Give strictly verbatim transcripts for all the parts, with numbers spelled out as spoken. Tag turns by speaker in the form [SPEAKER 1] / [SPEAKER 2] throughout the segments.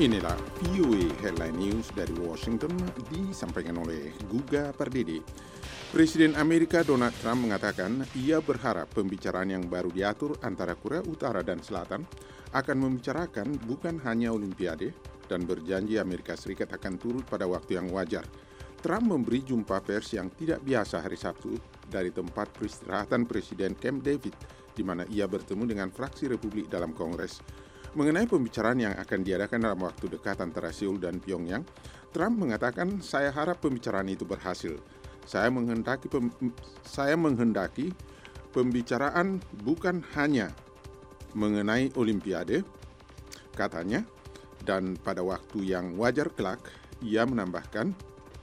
[SPEAKER 1] Inilah V O A Headline News dari Washington disampaikan oleh Guga Pardede. Presiden Amerika Donald Trump mengatakan ia berharap pembicaraan yang baru diatur antara Korea Utara dan Selatan akan membicarakan bukan hanya Olimpiade dan berjanji Amerika Serikat akan turut pada waktu yang wajar. Trump memberi jumpa pers yang tidak biasa hari Sabtu dari tempat peristirahatan Presiden Camp David, di mana ia bertemu dengan fraksi Republik dalam Kongres. Mengenai pembicaraan yang akan diadakan dalam waktu dekat antara Seoul dan Pyongyang, Trump mengatakan, "Saya harap pembicaraan itu berhasil. Saya menghendaki, pem, saya menghendaki pembicaraan bukan hanya mengenai Olimpiade," katanya, dan pada waktu yang wajar kelak, ia menambahkan,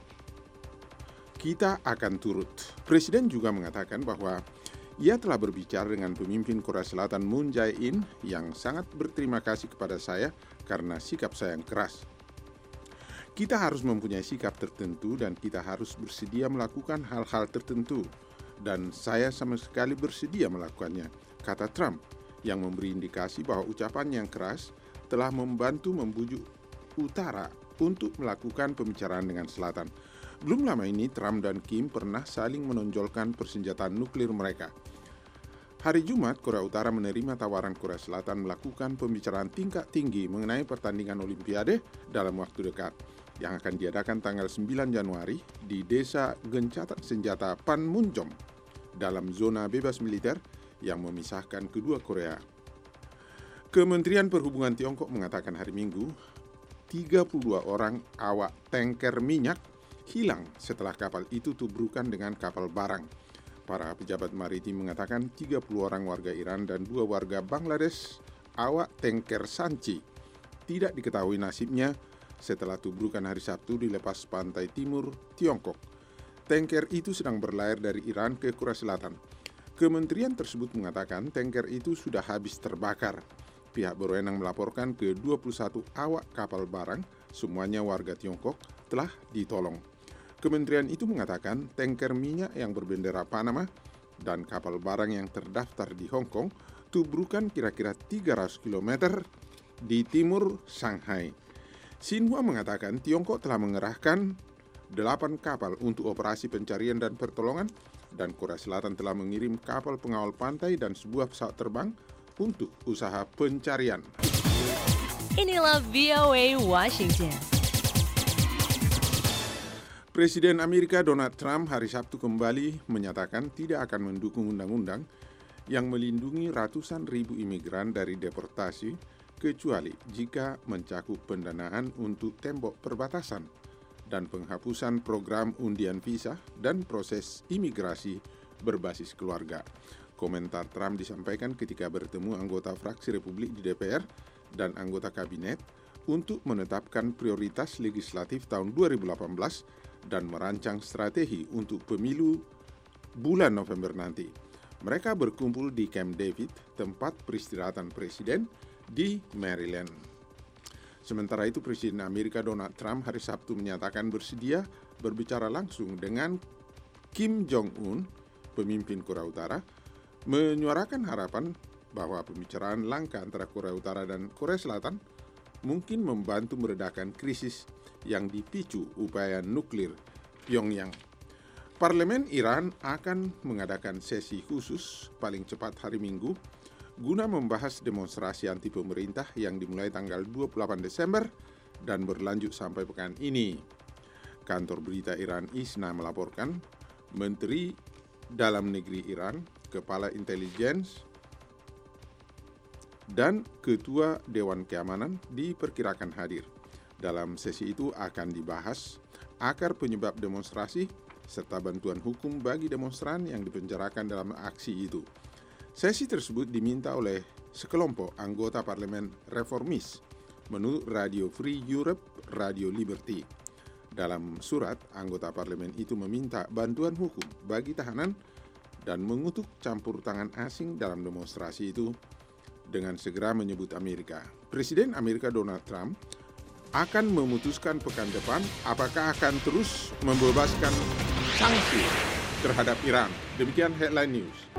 [SPEAKER 1] "Kita akan turut." Presiden juga mengatakan bahwa ia telah berbicara dengan pemimpin Korea Selatan Moon Jae-in yang sangat berterima kasih kepada saya karena sikap saya yang keras. Kita harus mempunyai sikap tertentu dan kita harus bersedia melakukan hal-hal tertentu. Dan saya sama sekali bersedia melakukannya, kata Trump, yang memberi indikasi bahwa ucapan yang keras telah membantu membujuk Utara untuk melakukan pembicaraan dengan Selatan. Belum lama ini, Trump dan Kim pernah saling menonjolkan persenjataan nuklir mereka. Hari Jumat, Korea Utara menerima tawaran Korea Selatan melakukan pembicaraan tingkat tinggi mengenai pertandingan Olimpiade dalam waktu dekat, yang akan diadakan tanggal sembilan Januari di desa gencatan senjata Panmunjom dalam zona bebas militer yang memisahkan kedua Korea. Kementerian Perhubungan Tiongkok mengatakan hari Minggu, tiga puluh dua orang awak tanker minyak hilang setelah kapal itu tubrukan dengan kapal barang. Para pejabat maritim mengatakan tiga puluh orang warga Iran dan dua warga Bangladesh awak tanker Sanchi tidak diketahui nasibnya setelah tubrukan hari Sabtu di lepas pantai timur Tiongkok. Tanker itu sedang berlayar dari Iran ke Korea Selatan. Kementerian tersebut mengatakan tanker itu sudah habis terbakar. Pihak berwenang melaporkan ke dua puluh satu awak kapal barang, semuanya warga Tiongkok, telah ditolong. Kementerian itu mengatakan tanker minyak yang berbendera Panama dan kapal barang yang terdaftar di Hong Kong tubrukan kira-kira tiga ratus kilometer di timur Shanghai. Xinhua mengatakan Tiongkok telah mengerahkan delapan kapal untuk operasi pencarian dan pertolongan dan Korea Selatan telah mengirim kapal pengawal pantai dan sebuah pesawat terbang untuk usaha pencarian.
[SPEAKER 2] Inilah V O A Washington.
[SPEAKER 1] Presiden Amerika Donald Trump hari Sabtu kembali menyatakan tidak akan mendukung undang-undang yang melindungi ratusan ribu imigran dari deportasi kecuali jika mencakup pendanaan untuk tembok perbatasan dan penghapusan program undian visa dan proses imigrasi berbasis keluarga. Komentar Trump disampaikan ketika bertemu anggota fraksi Republik di D P R dan anggota kabinet untuk menetapkan prioritas legislatif tahun dua ribu delapan belas dan merancang strategi untuk pemilu bulan November nanti. Mereka berkumpul di Camp David, tempat peristirahatan presiden di Maryland. Sementara itu, Presiden Amerika Donald Trump hari Sabtu menyatakan bersedia berbicara langsung dengan Kim Jong-un, pemimpin Korea Utara, menyuarakan harapan bahwa pembicaraan langka antara Korea Utara dan Korea Selatan mungkin membantu meredakan krisis yang dipicu upaya nuklir Pyongyang. Parlemen Iran akan mengadakan sesi khusus paling cepat hari Minggu guna membahas demonstrasi anti pemerintah yang dimulai tanggal dua puluh delapan Desember dan berlanjut sampai pekan ini. Kantor berita Iran I S N A melaporkan Menteri Dalam Negeri Iran, Kepala Intelligence, dan Ketua Dewan Keamanan diperkirakan hadir. Dalam sesi itu akan dibahas akar penyebab demonstrasi serta bantuan hukum bagi demonstran yang dipenjarakan dalam aksi itu. Sesi tersebut diminta oleh sekelompok anggota parlemen reformis menurut Radio Free Europe, Radio Liberty. Dalam surat, anggota parlemen itu meminta bantuan hukum bagi tahanan dan mengutuk campur tangan asing dalam demonstrasi itu dengan segera menyebut Amerika. Presiden Amerika Donald Trump akan memutuskan pekan depan apakah akan terus membebaskan sanksi terhadap Iran. Demikian Headline News.